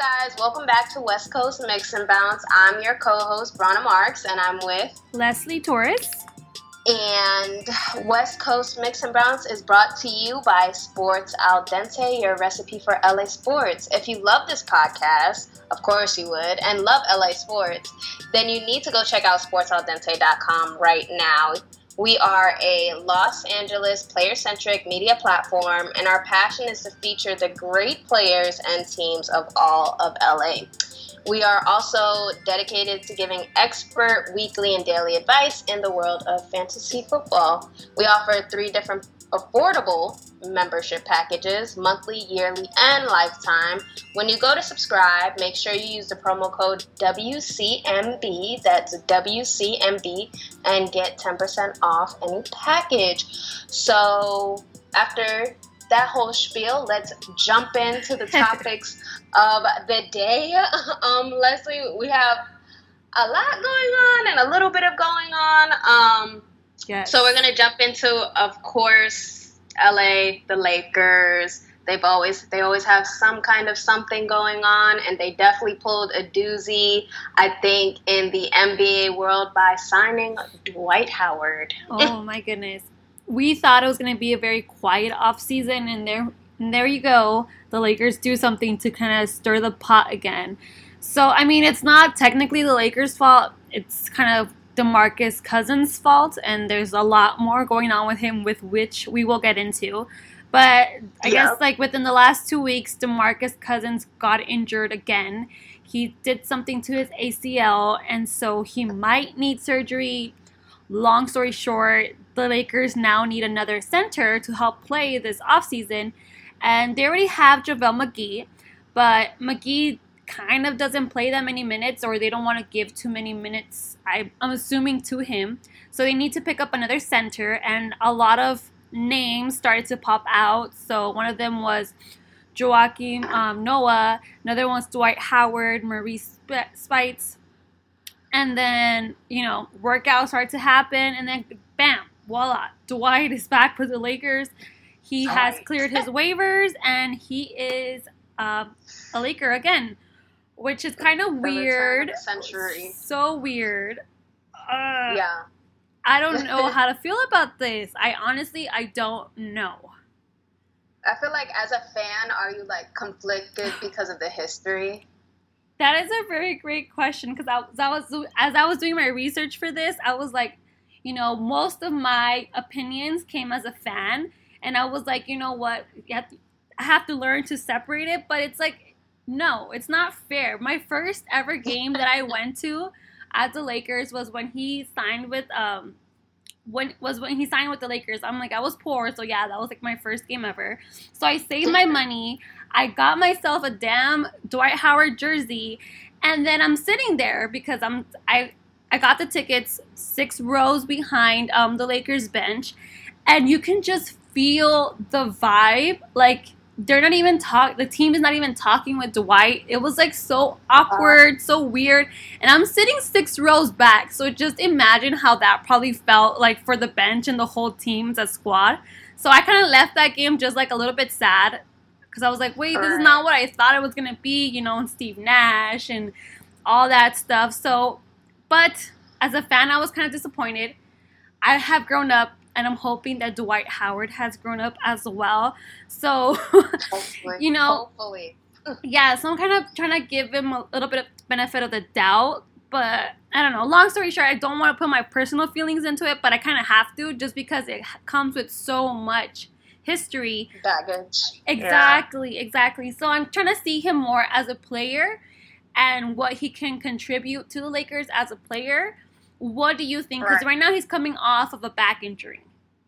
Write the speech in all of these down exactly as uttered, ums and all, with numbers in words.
guys, welcome back to West Coast Mix and Bounce. I'm your co-host, Brana Marks, and I'm with Leslie Torres. And West Coast Mix and Bounce is brought to you by Sports Al Dente, your recipe for L A sports. If you love this podcast, of course you would, and love L A sports, then you need to go check out sports al dente dot com right now. We are a Los Angeles player-centric media platform, and our passion is to feature the great players and teams of all of L A. We are also dedicated to giving expert weekly and daily advice in the world of fantasy football. We offer three different affordable membership packages, monthly, yearly, and lifetime. When you go to subscribe, make sure you use the promo code W C M B, that's W C M B, and get ten percent off any package. So after that whole spiel, let's jump into the topics of the day. Um, Leslie, we have a lot going on and a little bit of going on. Um, yes. So we're going to jump into, of course, L A, the Lakers. They've always, they always have some kind of something going on, and they definitely pulled a doozy, I think, in the N B A world by signing Dwight Howard. Oh, my goodness. We thought it was going to be a very quiet offseason, and there and there you go. The Lakers do something to kind of stir the pot again. So, I mean, it's not technically the Lakers' fault. It's kind of DeMarcus Cousins' fault, and there's a lot more going on with him, with which we will get into. But I yeah. guess, like, within the last two weeks, DeMarcus Cousins got injured again. He did something to his A C L, and so he might need surgery. Long story short, the Lakers now need another center to help play this offseason. And they already have JaVale McGee, but McGee kind of doesn't play that many minutes, or they don't want to give too many minutes, I, I'm assuming, to him. So they need to pick up another center, and a lot of names started to pop out. So one of them was Joakim um, Noah, another one's Dwight Howard, Maurice Spites. And then, you know, workouts started to happen, and then bam, voila, Dwight is back for the Lakers. He All has right. cleared his waivers, and he is uh, a Laker again, which is kind of weird. The century. So weird. Uh, Yeah. I don't know how to feel about this. I honestly, I don't know. I feel like as a fan, are you like conflicted because of the history? That is a very great question, because I, I was as I was doing my research for this, I was like, you know, most of my opinions came as a fan, and I was like, you know what, you have to, I have to learn to separate it, but it's like, no, it's not fair. My first ever game that I went to at the Lakers was when he signed with um when was when he signed with the Lakers. I'm like, I was poor, so yeah, that was like my first game ever. So I saved my money. I got myself a damn Dwight Howard jersey, and then I'm sitting there because I'm I I got the tickets six rows behind um the Lakers bench, and you can just feel the vibe. Like, they're not even talk. The team is not even talking with Dwight. It was like so awkward, so weird. And I'm sitting six rows back, so just imagine how that probably felt like for the bench and the whole team's a squad. So I kind of left that game just like a little bit sad, because I was like, wait, this is not what I thought it was gonna be, you know, and Steve Nash and all that stuff. So, but as a fan, I was kind of disappointed. I have grown up, and I'm hoping that Dwight Howard has grown up as well. So, Hopefully. you know, Hopefully. yeah, so I'm kind of trying to give him a little bit of benefit of the doubt. But I don't know. Long story short, I don't want to put my personal feelings into it, but I kind of have to, just because it comes with so much history. Baggage. Exactly, yeah. exactly. So I'm trying to see him more as a player and what he can contribute to the Lakers as a player. What do you think? Because right. right now he's coming off of a back injury.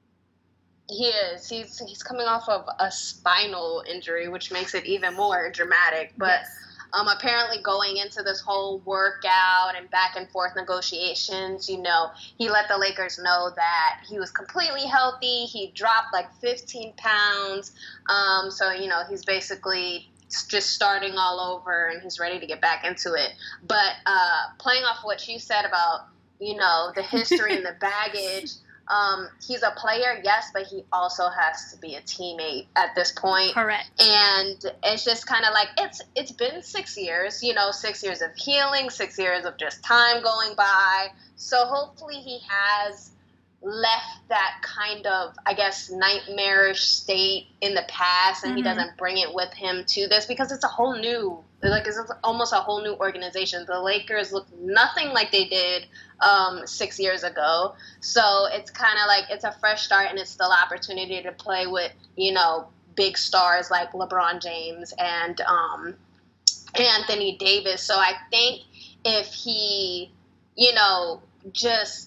He is. He's he's coming off of a spinal injury, which makes it even more dramatic. But yes. um, apparently going into this whole workout and back and forth negotiations, you know, he let the Lakers know that he was completely healthy. He dropped like fifteen pounds. Um, so, you know, he's basically just starting all over, and he's ready to get back into it. But uh, playing off what you said about, you know, the history and the baggage, Um, he's a player, yes, but he also has to be a teammate at this point. Correct. And it's just kind of like, it's it's been six years, you know, six years of healing, six years of just time going by. So hopefully he has left that kind of, I guess, nightmarish state in the past, and mm-hmm. he doesn't bring it with him to this, because it's a whole new, like, it's almost a whole new organization. The Lakers look nothing like they did um, six years ago. So it's kind of like, it's a fresh start, and it's still an opportunity to play with, you know, big stars like LeBron James and um, Anthony Davis. So I think if he, you know, just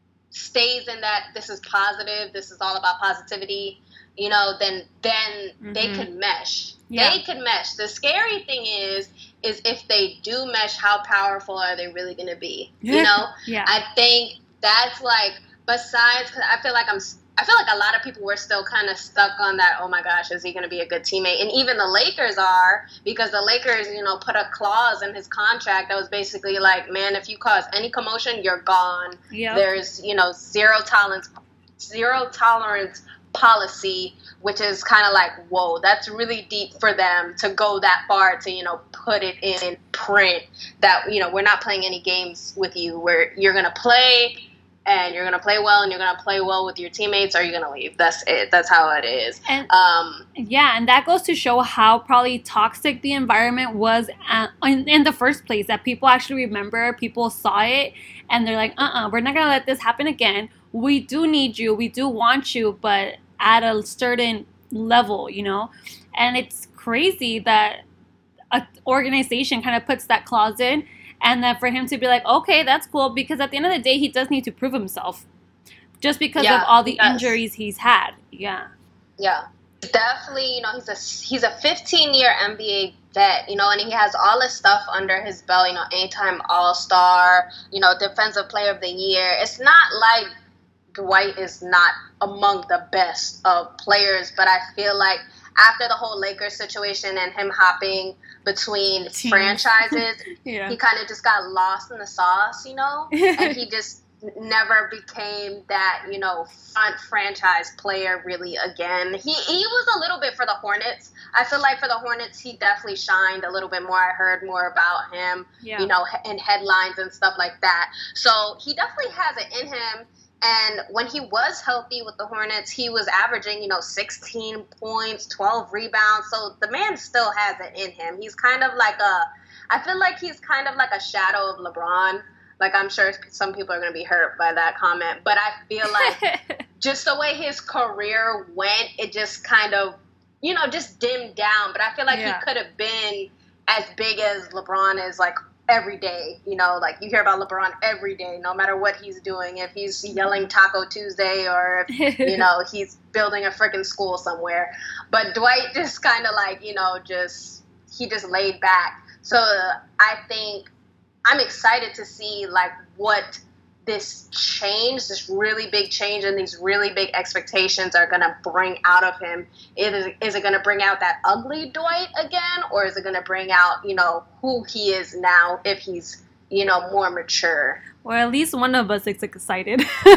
stays in that, this is positive, this is all about positivity, you know, then then mm-hmm. they could mesh. Yeah. They could mesh. The scary thing is, is if they do mesh, how powerful are they really going to be? You know? Yeah. I think that's like, besides, because I feel like I'm, I feel like a lot of people were still kind of stuck on that, oh my gosh, is he going to be a good teammate? And even the Lakers are, because the Lakers, you know, put a clause in his contract that was basically like, man, if you cause any commotion, you're gone. Yep. There's, you know, zero tolerance, zero tolerance policy, which is kind of like, whoa, that's really deep for them to go that far to, you know, put it in print that, you know, we're not playing any games with you, where you're going to play and you're going to play well, and you're going to play well with your teammates, or you're going to leave. That's it. That's how it is. And, um, yeah, and that goes to show how probably toxic the environment was at, in, in the first place, that people actually remember, people saw it, and they're like, uh-uh, we're not going to let this happen again. We do need you. We do want you, but at a certain level, you know? And it's crazy that an organization kind of puts that clause in, and that for him to be like, okay, that's cool, because at the end of the day, he does need to prove himself just because yeah, of all the he injuries he's had. Yeah. Yeah. Definitely, you know, he's a he's a fifteen-year N B A vet, you know, and he has all this stuff under his belt, you know, anytime All-Star, you know, Defensive Player of the Year. It's not like Dwight is not among the best of players, but I feel like after the whole Lakers situation and him hopping between Teams. franchises, yeah. he kind of just got lost in the sauce, you know, and he just never became that, you know, front franchise player really again. He he was a little bit for the Hornets. I feel like for the Hornets, he definitely shined a little bit more. I heard more about him, yeah. you know, in headlines and stuff like that. So he definitely has it in him. And when he was healthy with the Hornets, he was averaging, you know, sixteen points, twelve rebounds. So the man still has it in him. He's kind of like a, I feel like he's kind of like a shadow of LeBron. Like, I'm sure some people are going to be hurt by that comment. But I feel like just the way his career went, it just kind of, you know, just dimmed down. But I feel like yeah. he could have been as big as LeBron is, like, every day, you know, like you hear about LeBron every day, no matter what he's doing, if he's yelling Taco Tuesday or if, you know, he's building a freaking school somewhere. But Dwight just kind of like, you know, just, he just laid back. So uh, I think I'm excited to see like what this change, this really big change and these really big expectations are going to bring out of him. Is, is it going to bring out that ugly Dwight again, or is it going to bring out, you know, who he is now if he's, you know, more mature? Or at least one of us is excited.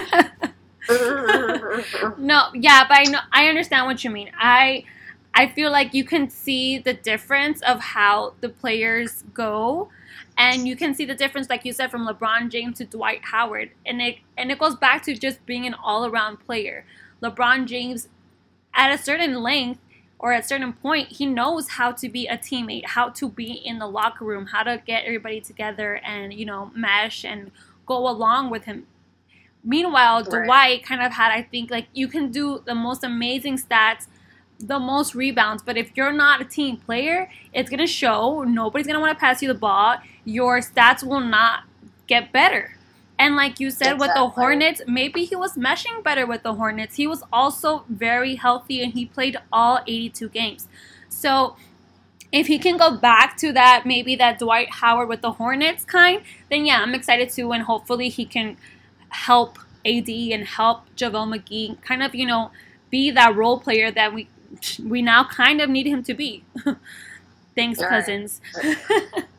No, yeah, but I know, I understand what you mean. I I feel like you can see the difference of how the players go. And you can see the difference, like you said, from LeBron James to Dwight Howard. And it and it goes back to just being an all-around player. LeBron James, at a certain length or at a certain point, he knows how to be a teammate, how to be in the locker room, how to get everybody together and, you know, mesh and go along with him. Meanwhile, right. Dwight kind of had, I think, like, you can do the most amazing stats, the most rebounds, but if you're not a team player, it's going to show. Nobody's going to want to pass you the ball. Your stats will not get better. And like you said, exactly. with the Hornets, maybe he was meshing better with the Hornets. He was also very healthy, and he played all eighty-two games. So if he can go back to that, maybe that Dwight Howard with the Hornets kind, then yeah, I'm excited too, and hopefully he can help A D and help JaVale McGee kind of, you know, be that role player that we we now kind of need him to be. Thanks, All Cousins. Right.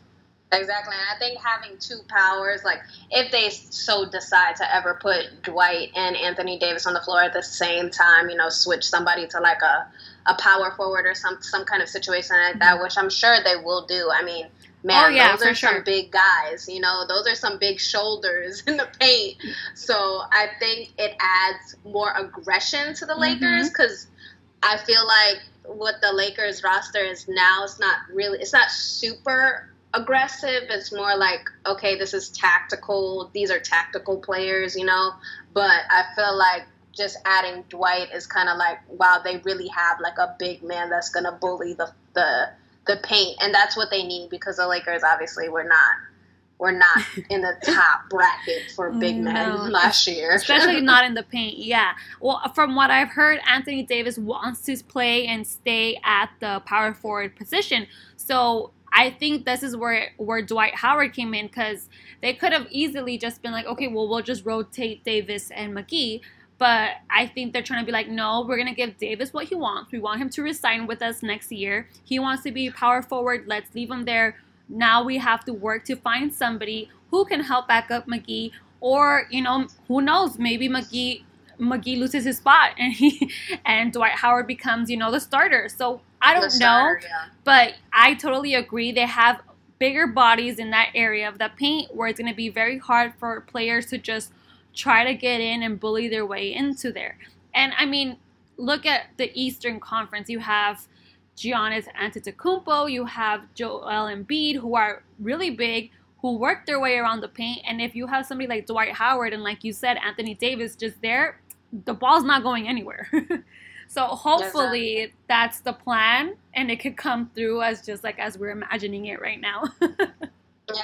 Exactly. And I think having two powers, like if they so decide to ever put Dwight and Anthony Davis on the floor at the same time, you know, switch somebody to like a, a power forward or some some kind of situation like that, which I'm sure they will do. I mean, man, oh, yeah, those are sure. some big guys, you know, those are some big shoulders in the paint. So I think it adds more aggression to the mm-hmm. Lakers, because I feel like what the Lakers roster is now, it's not really, it's not super aggressive. It's more like, okay, this is tactical. These are tactical players, you know. But I feel like just adding Dwight is kind of like, wow, they really have like a big man that's gonna bully the the the paint, and that's what they need, because the Lakers obviously were not were not in the top bracket for big men no, last year, especially not in the paint. Yeah. Well, from what I've heard, Anthony Davis wants to play and stay at the power forward position. So I think this is where where Dwight Howard came in, because they could have easily just been like, okay, well, we'll just rotate Davis and McGee. But I think they're trying to be like, no, we're going to give Davis what he wants. We want him to resign with us next year. He wants to be power forward. Let's leave him there. Now we have to work to find somebody who can help back up McGee. Or, you know, who knows, maybe McGee McGee loses his spot and he and Dwight Howard becomes, you know, the starter. So I don't the know, starter, yeah. But I totally agree. They have bigger bodies in that area of the paint where it's going to be very hard for players to just try to get in and bully their way into there. And I mean, look at the Eastern Conference. You have Giannis Antetokounmpo, you have Joel Embiid, who are really big, who work their way around the paint. And if you have somebody like Dwight Howard and, like you said, Anthony Davis just there, the ball's not going anywhere. So hopefully exactly. That's the plan, and it could come through as just like as we're imagining it right now. Yeah.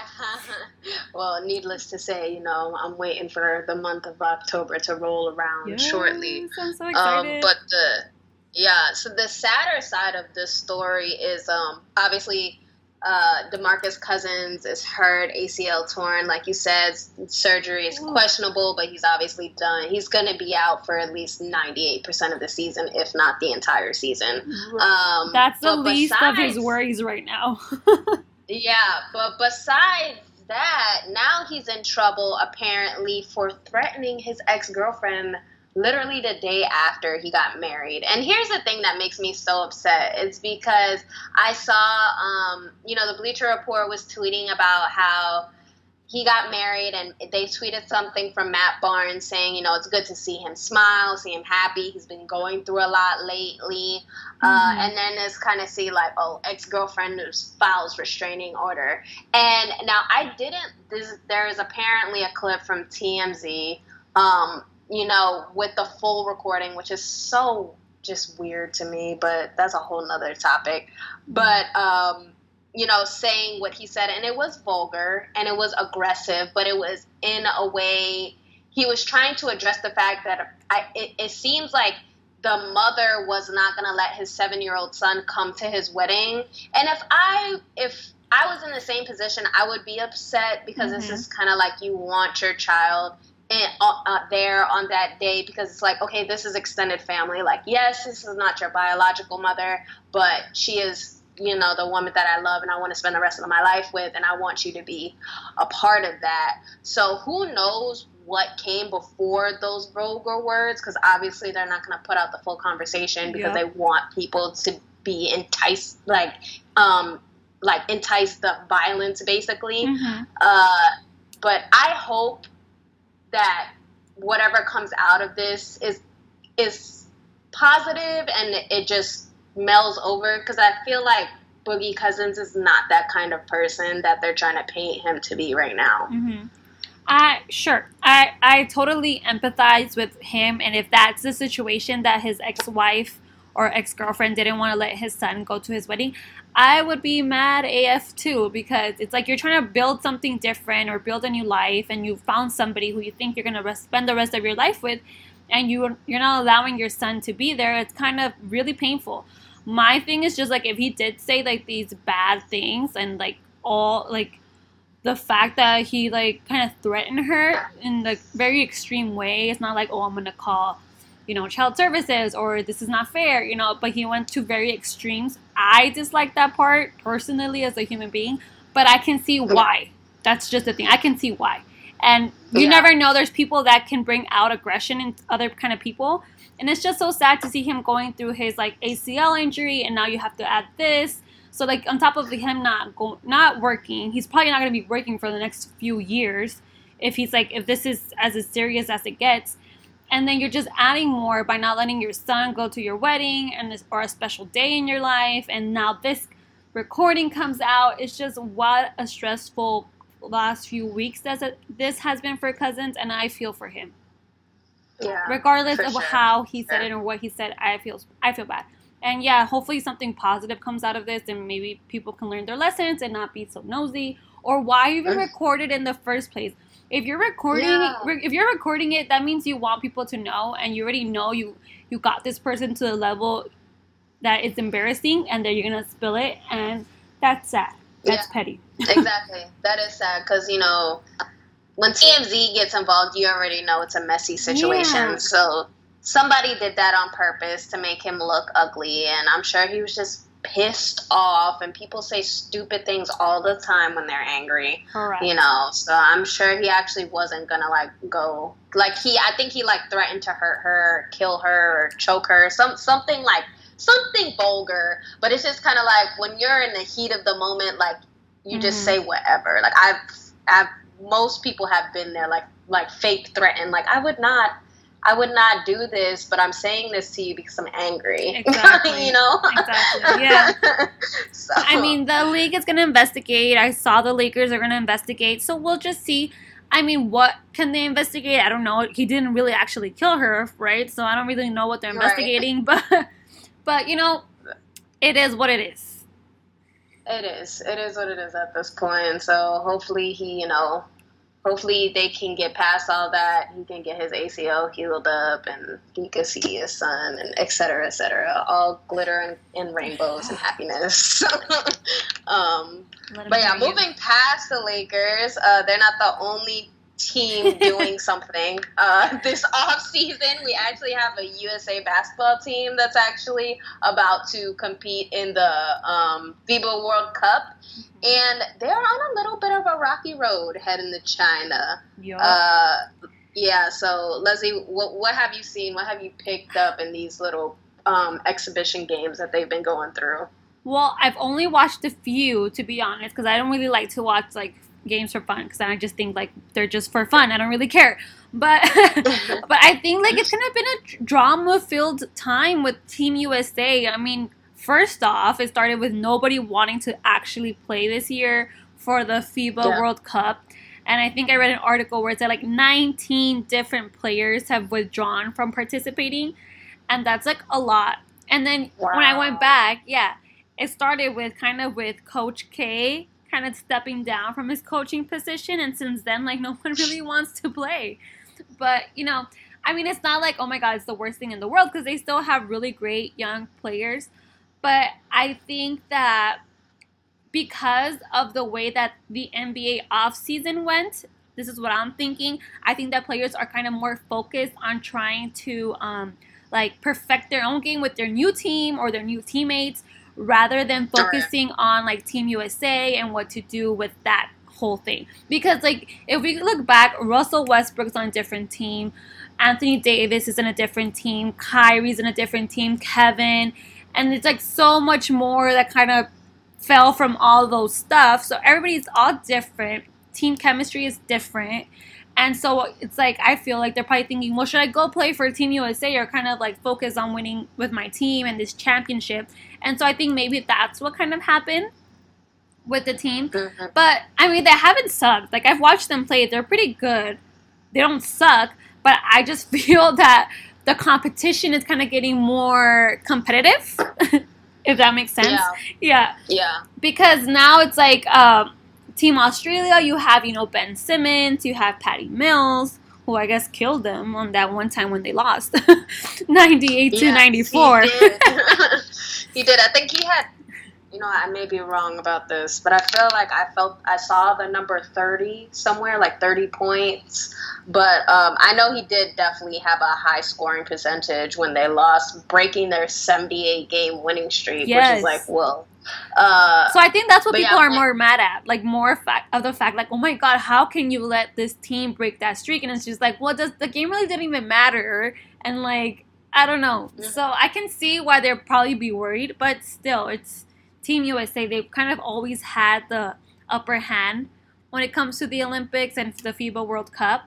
Well, needless to say, you know, I'm waiting for the month of October to roll around yes, shortly. I'm so excited. Um, but the yeah, so the sadder side of this story is um obviously uh DeMarcus Cousins is hurt, A C L torn, like you said, surgery is questionable, but he's obviously done. He's going to be out for at least ninety-eight percent of the season, if not the entire season. Um, That's the least besides, of his worries right now. Yeah, but besides that, now he's in trouble apparently for threatening his ex-girlfriend literally the day after he got married. And here's the thing that makes me so upset. It's because I saw, um, you know, the Bleacher Report was tweeting about how he got married, and they tweeted something from Matt Barnes saying, you know, it's good to see him smile, see him happy. He's been going through a lot lately. Mm-hmm. Uh, and then it's kind of see like, oh, ex-girlfriend files restraining order. And now I didn't, this, there is apparently a clip from T M Z, um, you know, with the full recording, which is so just weird to me, but that's a whole nother topic. But, um, you know, saying what he said, and it was vulgar and it was aggressive, but it was in a way, he was trying to address the fact that I, it, it seems like the mother was not going to let his seven-year-old son come to his wedding. And if I, if I was in the same position, I would be upset, because mm-hmm. this is kind of like you want your child in, uh, uh, there on that day, because it's like, okay, this is extended family. Like, yes, this is not your biological mother, but she is, you know, the woman that I love and I want to spend the rest of my life with, and I want you to be a part of that. So who knows what came before those vulgar words, because obviously they're not going to put out the full conversation, because yep. they want people to be enticed, like, um, like entice the violence, basically. Mm-hmm. Uh, but I hope that whatever comes out of this is is positive, and it just melds over, because I feel like Boogie Cousins is not that kind of person that they're trying to paint him to be right now. Mm-hmm. I sure I I totally empathize with him, and if that's the situation that his ex-wife or ex-girlfriend didn't want to let his son go to his wedding, I would be mad A F too, because it's like you're trying to build something different or build a new life, and you found somebody who you think you're going to spend the rest of your life with, and you you're not allowing your son to be there. It's kind of really painful. My thing is just like, if he did say like these bad things, and like all like the fact that he like kind of threatened her in like very extreme way, it's not like, oh, I'm gonna call, you know, child services, or this is not fair, you know, but he went to very extremes. I dislike that part personally as a human being, but I can see why. That's just the thing. I can see why. And you Yeah. never know. There's people that can bring out aggression in other kind of people. And it's just so sad to see him going through his, like, A C L injury, and now you have to add this. So, like, on top of him not go, not working, he's probably not going to be working for the next few years if he's, like, if this is as serious as it gets. And then you're just adding more by not letting your son go to your wedding and this, or a special day in your life. And now this recording comes out. It's just what a stressful last few weeks that this has been for Cousins, and I feel for him. Yeah, regardless of sure. how he said yeah. it or what he said, I feel I feel bad. And yeah, hopefully something positive comes out of this, and maybe people can learn their lessons and not be so nosy. Or why you even record it in the first place? If you're recording, Yeah. if you're recording it, that means you want people to know, and you already know you you got this person to the level that it's embarrassing, and then you're gonna spill it, and that's sad. That's Yeah. petty. Exactly. That is sad because, you know, when T M Z gets involved, you already know it's a messy situation. Yeah. So somebody did that on purpose to make him look ugly, and I'm sure he was just pissed off, and people say stupid things all the time when they're angry. Correct. You know, so I'm sure he actually wasn't gonna, like, go, like, he, I think he, like, threatened to hurt her, kill her, or choke her, some something like, something vulgar. But it's just kind of like, when you're in the heat of the moment, like, you just Mhm. say whatever. Like, I've, I've, most people have been there, like, like fake threaten, like, I would not, I would not do this, but I'm saying this to you because I'm angry. Exactly. You know? Exactly. Yeah. So, I mean, the league is going to investigate. I saw the Lakers are going to investigate. So we'll just see. I mean, what can they investigate? I don't know. He didn't really actually kill her, right? So I don't really know what they're Right. investigating. But, but you know, it is what it is. it is. It is what it is at this point. So hopefully he, you know, hopefully they can get past all that. He can get his A C L healed up, and he can see his son, and et cetera, et cetera. All glitter and, and rainbows and happiness. um, Let him but yeah, hear you. moving past the Lakers, uh, they're not the only team doing something. Uh, this off season, we actually have a U S A basketball team that's actually about to compete in the um, FIBA World Cup. And they're on a little bit of a rocky road heading to China. Yup. Uh, yeah, so Leslie, what, what have you seen? What have you picked up in these little um, exhibition games that they've been going through? Well, I've only watched a few, to be honest, because I don't really like to watch, like, games for fun, because I just think, like, they're just for fun. I don't really care. But but I think, like, it's kind of been a drama-filled time with Team U S A. I mean, first off, it started with nobody wanting to actually play this year for the FIBA Yeah. World Cup. And I think I read an article where it said, like, nineteen different players have withdrawn from participating. And that's, like, a lot. And then when I went Wow. back, yeah, it started with kind of with Coach K kind of stepping down from his coaching position, and since then, like, no one really wants to play. But, you know, I mean, it's not like, oh my God, it's the worst thing in the world, because they still have really great young players. But I think that because of the way that the N B A offseason went, this is what I'm thinking, I think that players are kind of more focused on trying to, um, like, perfect their own game with their new team or their new teammates, rather than focusing on, like, Team U S A and what to do with that whole thing. Because, like, if we look back, Russell Westbrook's on a different team, Anthony Davis is in a different team, Kyrie's in a different team, Kevin, and it's, like, so much more that kind of fell from all those stuff. So everybody's all different. Team chemistry is different. And so it's like, I feel like they're probably thinking, well, should I go play for Team U S A or kind of, like, focus on winning with my team and this championship? And so I think maybe that's what kind of happened with the team. Mm-hmm. But, I mean, they haven't sucked. Like, I've watched them play. They're pretty good. They don't suck. But I just feel that the competition is kind of getting more competitive, if that makes sense. Yeah. Yeah. Yeah. Because now it's like, um, Team Australia, you have, you know, Ben Simmons, you have Patty Mills, who I guess killed them on that one time when they lost, ninety-eight to Yes, ninety-four. He did. He did. I think he had you know, I may be wrong about this, but I feel like I felt I saw the number thirty somewhere, like thirty points. But um, I know he did definitely have a high scoring percentage when they lost, breaking their seventy-eight game winning streak, Yes. which is like, whoa. Uh, So I think that's what but people yeah, are like- more mad at, like more fact of the fact, like, oh my god, how can you let this team break that streak? And it's just like, well, does the game really didn't even matter? And like, I don't know. Mhm. So I can see why they'd probably be worried, but still, it's Team U S A. They've kind of always had the upper hand when it comes to the Olympics and the FIBA World Cup.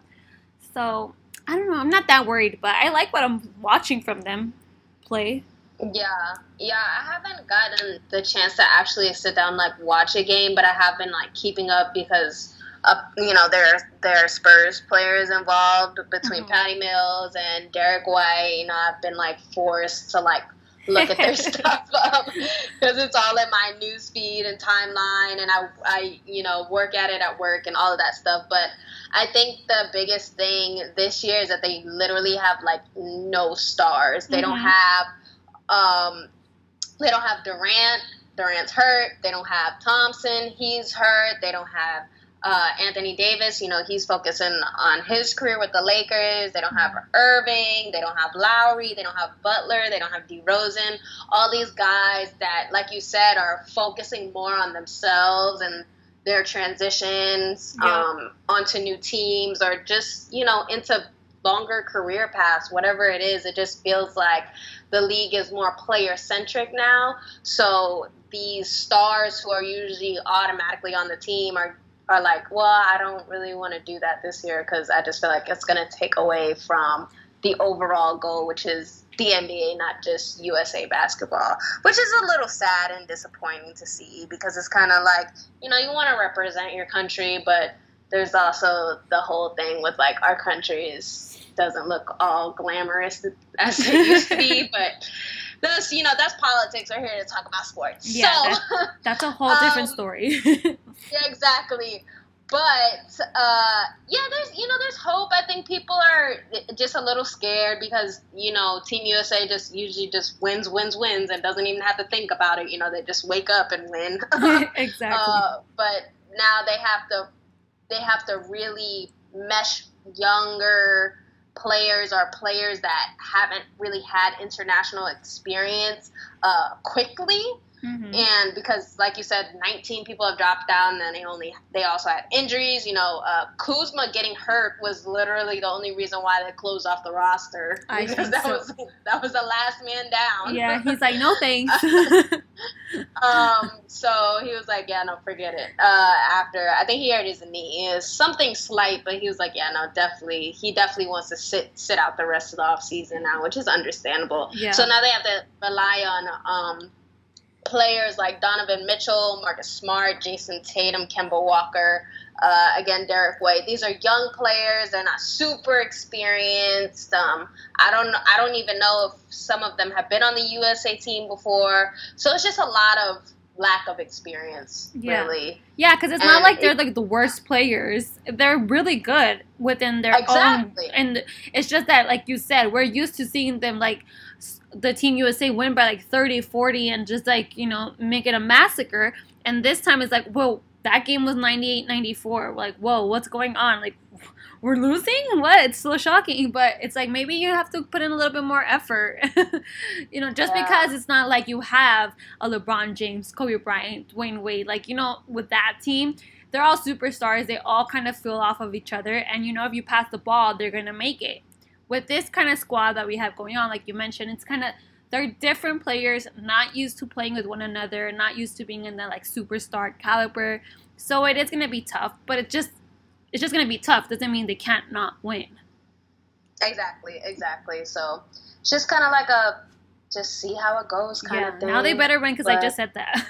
So I don't know. I'm not that worried, but I like what I'm watching from them play. Yeah, yeah, I haven't gotten the chance to actually sit down and, like, watch a game, but I have been, like, keeping up because, uh, you know, there, there are Spurs players involved between Mhm. Patty Mills and Derek White. You know, I've been, like, forced to, like, look at their stuff because it's all in my news feed and timeline, and I, I, you know, work at it at work and all of that stuff. But I think the biggest thing this year is that they literally have, like, no stars. They don't Mhm. have... Um, they don't have Durant. Durant's hurt. They don't have Thompson. He's hurt. They don't have uh, Anthony Davis. You know, he's focusing on his career with the Lakers. They don't have Irving. They don't have Lowry. They don't have Butler. They don't have DeRozan. All these guys that, like you said, are focusing more on themselves and their transitions Yeah. um, onto new teams or just, you know, into longer career paths, whatever it is. It just feels like the league is more player-centric now. So these stars who are usually automatically on the team are, are like, well, I don't really want to do that this year because I just feel like it's going to take away from the overall goal, which is the N B A, not just U S A basketball, which is a little sad and disappointing to see because it's kind of like, you know, you want to represent your country, but there's also the whole thing with, like, our country is doesn't look all glamorous as it used to be, but that's, you know, that's politics. We're here to talk about sports. Yeah, so, that- That's a whole different Um, story. yeah, exactly. But, uh, yeah, there's, you know, there's hope. I think people are just a little scared because, you know, Team U S A just usually just wins, wins, wins and doesn't even have to think about it. You know, they just wake up and win. Exactly. Uh, but now they have to, they have to really mesh younger players or players that haven't really had international experience uh, quickly. Mhm. And because, like you said, nineteen people have dropped out, and then they only they also had injuries. You know, uh, Kuzma getting hurt was literally the only reason why they closed off the roster I because think that so. was that was the last man down. Yeah, he's like, no thanks. um. So he was like, yeah, no, forget it. Uh, after I think he hurt his knee, is something slight, but he was like, yeah, no, definitely, he definitely wants to sit sit out the rest of the off season now, which is understandable. Yeah. So now they have to rely on um. players like Donovan Mitchell, Marcus Smart, Jason Tatum, Kemba Walker, uh, again, Derek White. These are young players. They're not super experienced. Um, I don't I don't even know if some of them have been on the U S A team before. So it's just a lot of lack of experience, Yeah. really. Yeah, because it's not And like they're it- like the worst players. They're really good within their Exactly. own. And it's just that, like you said, we're used to seeing them like s- the Team U S A win by like thirty, forty and just like, you know, make it a massacre. And this time it's like, whoa, that game was ninety-eight ninety-four. Like, whoa, what's going on? Like, we're losing? What? It's so shocking. But it's like maybe you have to put in a little bit more effort. You know, just Yeah. because it's not like you have a LeBron James, Kobe Bryant, Dwayne Wade. Like, you know, with that team, they're all superstars. They all kind of feel off of each other. And, you know, if you pass the ball, they're going to make it. With this kind of squad that we have going on, like you mentioned, it's kind of, they're different players, not used to playing with one another, not used to being in the, like, superstar caliber. So it is going to be tough. But it just, it's just going to be tough. Doesn't mean they can't not win. Exactly, exactly. So it's just kind of like a just see how it goes kind Yeah, of thing. now they better win because I but- just said that.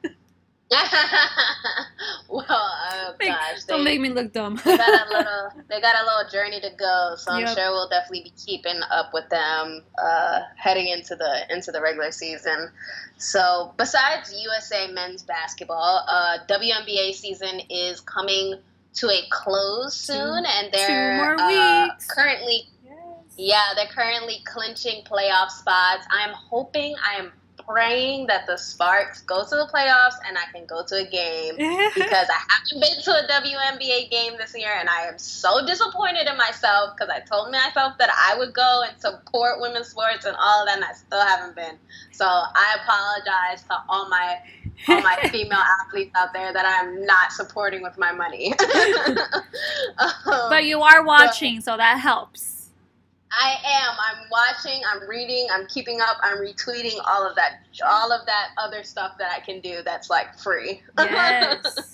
well, oh Make- gosh, Don't they, make me look dumb. they got a little they got a little journey to go, so I'm Yep. sure we'll definitely be keeping up with them uh, heading into the into the regular season. So besides U S A men's basketball, uh, W N B A season is coming to a close soon, and they're more uh, weeks. currently yeah they're currently clinching playoff spots. I'm hoping I am praying that the Sparks go to the playoffs and I can go to a game because I haven't been to a W N B A game this year and I am so disappointed in myself because I told myself that I would go and support women's sports and all of that and I still haven't been. So I apologize to all my all my female athletes out there that I'm not supporting with my money. um, but you are watching, but, so that helps. I am. I'm watching. I'm reading. I'm keeping up. I'm retweeting all of that, all of that other stuff that I can do that's like free. Yes.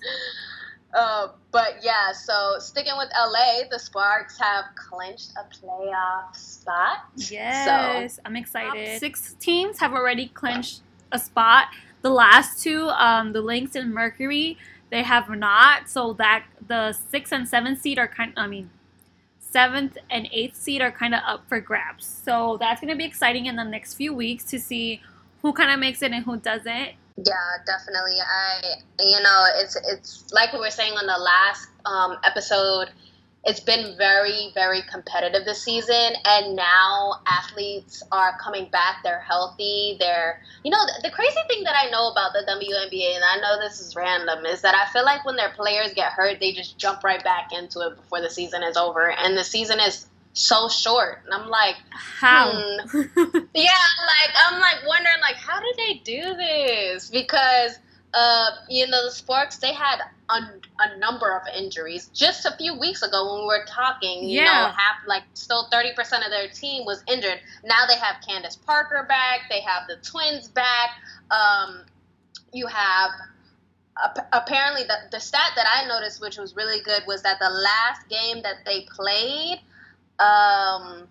uh, but yeah, so sticking with L A, the Sparks have clinched a playoff spot. Yes, so. I'm excited. Six teams have already clinched a spot. The last two, um, the Lynx and Mercury, they have not. So that the sixth and seventh seed are kind. I mean. seventh and eighth seed are kind of up for grabs. So that's going to be exciting in the next few weeks to see who kind of makes it and who doesn't. Yeah, definitely. I, you know, it's it's like we were saying on the last um, episode, it's been very, very competitive this season. And now athletes are coming back. They're healthy. They're, you know, the, the crazy thing that I know about the W N B A, and I know this is random, is that I feel like when their players get hurt, they just jump right back into it before the season is over. And the season is so short. And I'm like, how? Hmm. yeah, like, I'm like wondering, like, how did they do this? Because, uh, you know, the Sparks, they had a, a number of injuries just a few weeks ago when we were talking. You yeah. know, half like still thirty percent of their team was injured. Now they have Candace Parker back. They have the twins back. Um, you have uh, apparently the the stat that I noticed, which was really good, was that the last game that they played. Um,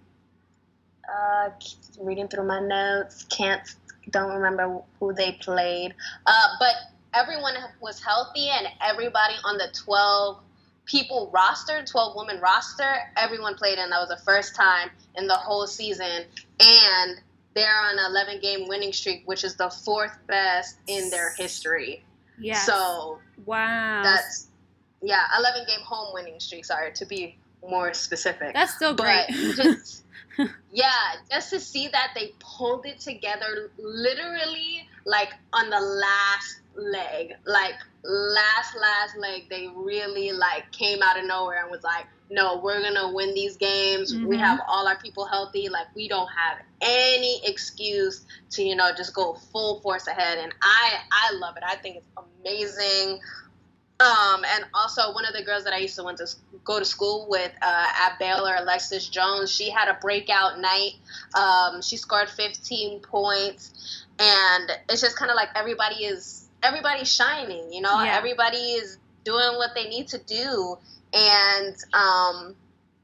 uh, reading through my notes, can't don't remember who they played. Uh, but. Everyone was healthy, and everybody on the twelve people roster, twelve woman roster, everyone played, and that was the first time in the whole season. And they're on an eleven game winning streak, which is the fourth best in their history. Yeah. So wow, that's yeah, eleven game home winning streak. Sorry, to be more specific. That's still great. But just, yeah, just to see that they pulled it together, literally, like on the last. leg like last last leg they really like came out of nowhere and was like, no, we're gonna win these games. Mm-hmm. We have all our people healthy, like we don't have any excuse to, you know, just go full force ahead. And I I love it. I think it's amazing. Um, and also one of the girls that I used to went to go to school with, uh, at Baylor, Alexis Jones, she had a breakout night. Um, she scored fifteen points, and it's just kind of like everybody is everybody's shining, you know, yeah. Everybody is doing what they need to do. And um,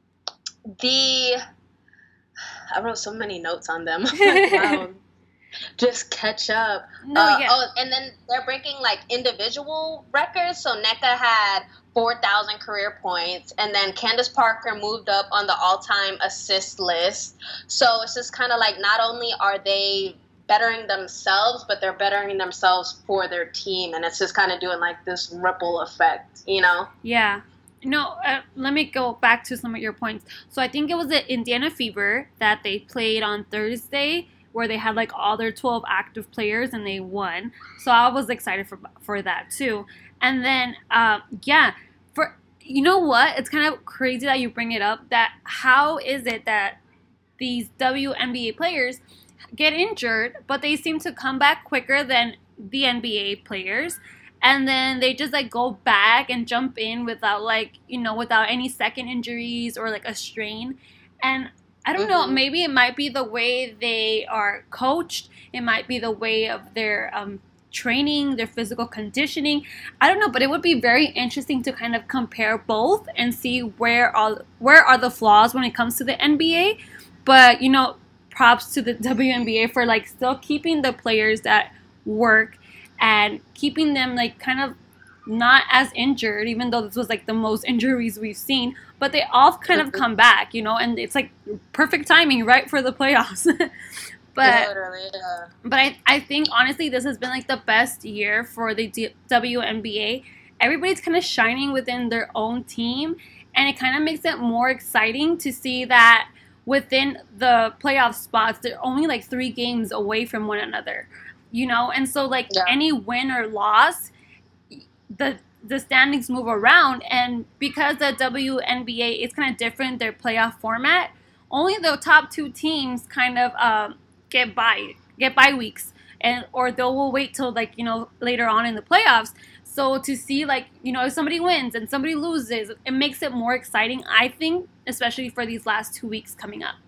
the, I wrote so many notes on them. Wow. Just catch up. No, uh, yeah. Oh, and then they're breaking like individual records. So Nneka had four thousand career points, and then Candace Parker moved up on the all-time assist list. So it's just kind of like not only are they bettering themselves, but they're bettering themselves for their team, and it's just kind of doing like this ripple effect, you know? Yeah. No, uh, let me go back to some of your points. So I think it was the Indiana Fever that they played on Thursday, where they had like all their twelve active players and they won. So I was excited for for that too. And then, uh, yeah, for you know what? It's kind of crazy that you bring it up. That how is it that these W N B A players get injured, but they seem to come back quicker than the N B A players, and then they just like go back and jump in without like, you know, without any second injuries or like a strain. And I don't know, maybe it might be the way they are coached, it might be the way of their um training, their physical conditioning. I don't know, but it would be very interesting to kind of compare both and see where are where are the flaws when it comes to the N B A. But you know, props to the W N B A for like still keeping the players that work and keeping them like kind of not as injured, even though this was like the most injuries we've seen, but they all kind of come back, you know, and it's like perfect timing, right, for the playoffs. but Literally, yeah. but I, I think honestly this has been like the best year for the D- W N B A. Everybody's kind of shining within their own team, and it kind of makes it more exciting to see that within the playoff spots, they're only like three games away from one another. you know, and so like Yeah. any win or loss, the the standings move around, and because the W N B A is kind of different, their playoff format, only the top two teams kind of um, get by get bye weeks, and or they will wait till like you know later on in the playoffs. So to see like you know if somebody wins and somebody loses, it makes it more exciting, I think, especially for these last two weeks coming up.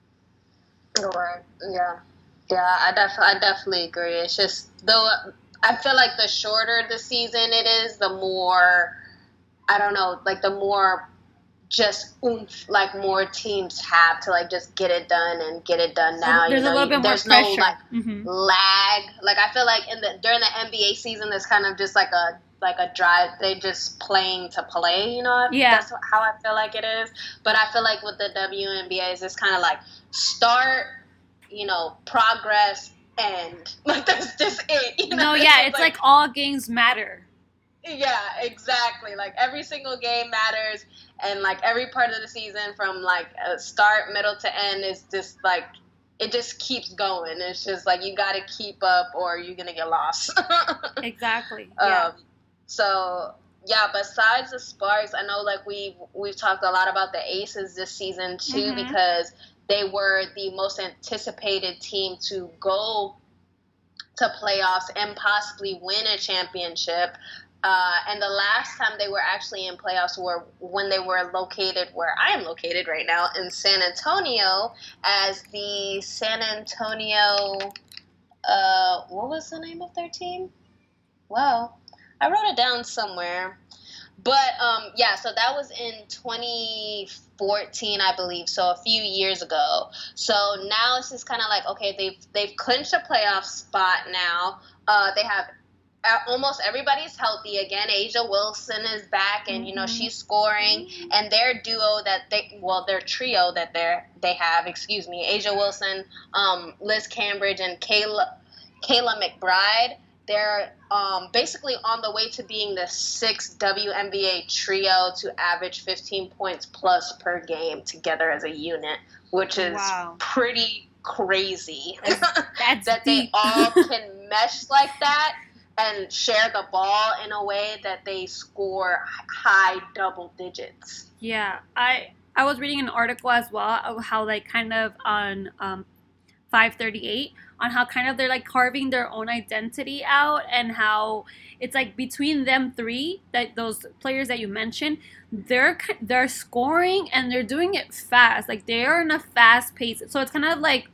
Right. Yeah. Yeah. I def- I definitely agree. It's just though I feel like the shorter the season it is, the more I don't know, like the more just oomph, like more teams have to like just get it done and get it done now. There's you know, a little bit more there's pressure. no like mm-hmm. lag. Like I feel like in the during the N B A season, there's kind of just like a like a drive. They just playing to play. You know, Yeah. that's how I feel like it is. But I feel like with the W N B A, it's just kind of like start, you know, progress, end. Like that's just it. You know? No, yeah, it's like, like all games matter. Yeah, exactly. Like every single game matters, and like every part of the season from like uh, start, middle to end is just like it just keeps going. It's just like you got to keep up, or you're gonna get lost. Exactly. Yeah. Um, so yeah, besides the Sparks, I know like we we've talked a lot about the Aces this season too, Mhm. because they were the most anticipated team to go to playoffs and possibly win a championship. Uh, and the last time they were actually in playoffs were when they were located where I am located right now in San Antonio as the San Antonio, uh, what was the name of their team? Well, I wrote it down somewhere. But, um, yeah, so that was in twenty fourteen, I believe, so a few years ago. So now it's just kind of like, okay, they've, they've clinched a playoff spot now. Uh, they have almost everybody's healthy again. Asia Wilson is back, and you know Mhm. she's scoring. And their duo that they, well, their trio that they they have, excuse me, Asia Wilson, um, Liz Cambridge, and Kayla Kayla McBride. They're um, basically on the way to being the sixth W N B A trio to average fifteen points plus per game together as a unit, which is Wow. pretty crazy. That's, that's that deep. they all can mesh like that and share the ball in a way that they score high double digits. Yeah, I I was reading an article as well of how like kind of on um, five thirty-eight on how kind of they're like carving their own identity out, and how it's like between them three, that those players that you mentioned, they're they're scoring and they're doing it fast. Like they are in a fast pace, so it's kind of like,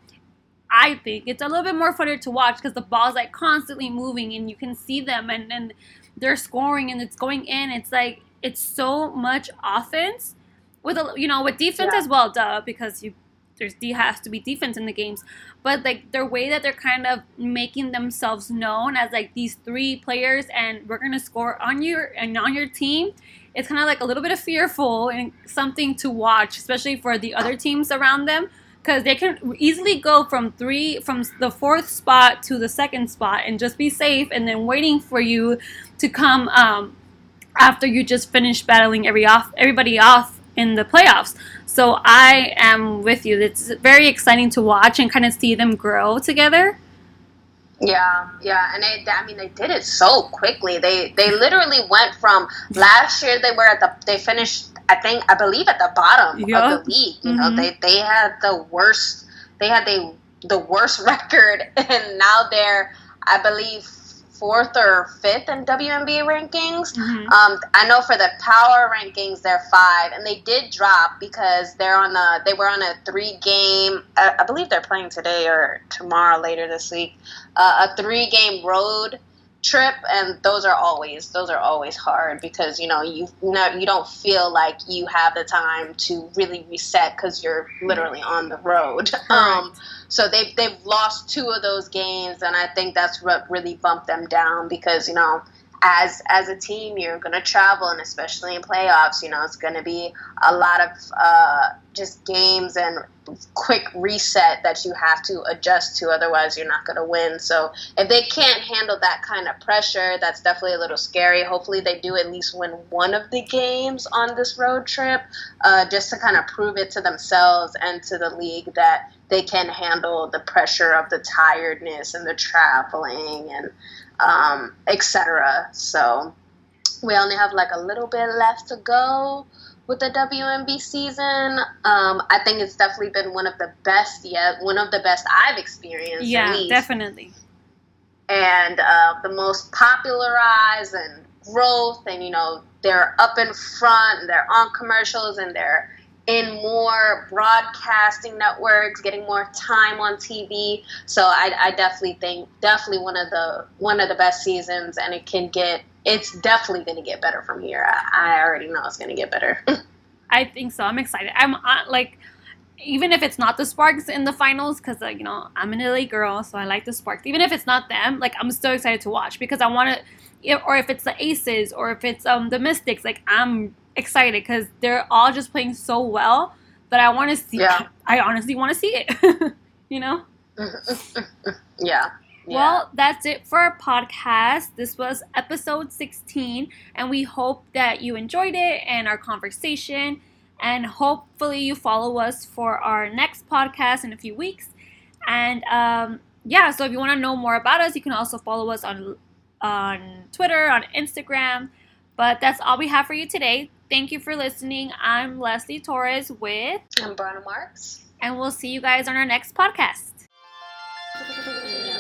I think it's a little bit more funner to watch because the ball's like constantly moving and you can see them, and, and they're scoring and it's going in. It's like it's so much offense with a, you know with defense Yeah. as well, duh, because you there's has to be defense in the games. But like their way that they're kind of making themselves known as like these three players, and we're gonna score on your and on your team. It's kind of like a little bit of fearful and something to watch, especially for the other teams around them. Because they can easily go from three, from the fourth spot to the second spot and just be safe, and then waiting for you to come um, after you just finish battling every off, everybody off in the playoffs. So I am with you. It's very exciting to watch and kind of see them grow together. Yeah, yeah, and they, I mean, they did it so quickly. They they literally went from last year. They were at the, they finished, I think, I believe at the bottom Yep. of the league. You know, Mhm. they they had the worst, they had the the worst record, and now they're, I believe, fourth or fifth in W N B A rankings. Mhm. Um, I know for the power rankings they're five, and they did drop because they're on a they were on a three game. I, I believe they're playing today or tomorrow later this week. Uh, a three game road trip, and those are always those are always hard because you know you no, you don't feel like you have the time to really reset because you're literally on the road. Um, so they've they've lost two of those games, and I think that's what really bumped them down because you know as as a team you're gonna travel, and especially in playoffs, you know it's gonna be a lot of uh, just games and quick reset that you have to adjust to, otherwise you're not going to win. So if they can't handle that kind of pressure, that's definitely a little scary. Hopefully they do at least win one of the games on this road trip, uh, just to kind of prove it to themselves and to the league that they can handle the pressure of the tiredness and the traveling and um, et cetera. So we only have like a little bit left to go with the W N B A season. Um, I think it's definitely been one of the best yet, one of the best I've experienced. Yeah, at least. definitely. And uh, the most popularized and growth, and you know, they're up in front, and they're on commercials, and they're in more broadcasting networks, getting more time on T V. So I, I definitely think definitely one of the one of the best seasons, and it can get it's definitely going to get better from here. I, I already know it's going to get better. I think so. I'm excited. I'm uh, like, even if it's not the Sparks in the finals, because like, you know, I'm an L A girl, so I like the Sparks. Even if it's not them, like I'm still excited to watch because I want to, or if it's the Aces or if it's um the Mystics, like I'm excited because they're all just playing so well that I want to see. Yeah. I honestly want to see it. You know. Yeah. Yeah. Well, that's it for our podcast. This was episode sixteen, and we hope that you enjoyed it and our conversation, and hopefully you follow us for our next podcast in a few weeks. And um, yeah, so if you want to know more about us, you can also follow us on on Twitter, on Instagram. But that's all we have for you today. Thank you for listening. I'm Leslie Torres with... I'm Brianna Marks. And we'll see you guys on our next podcast. Yeah.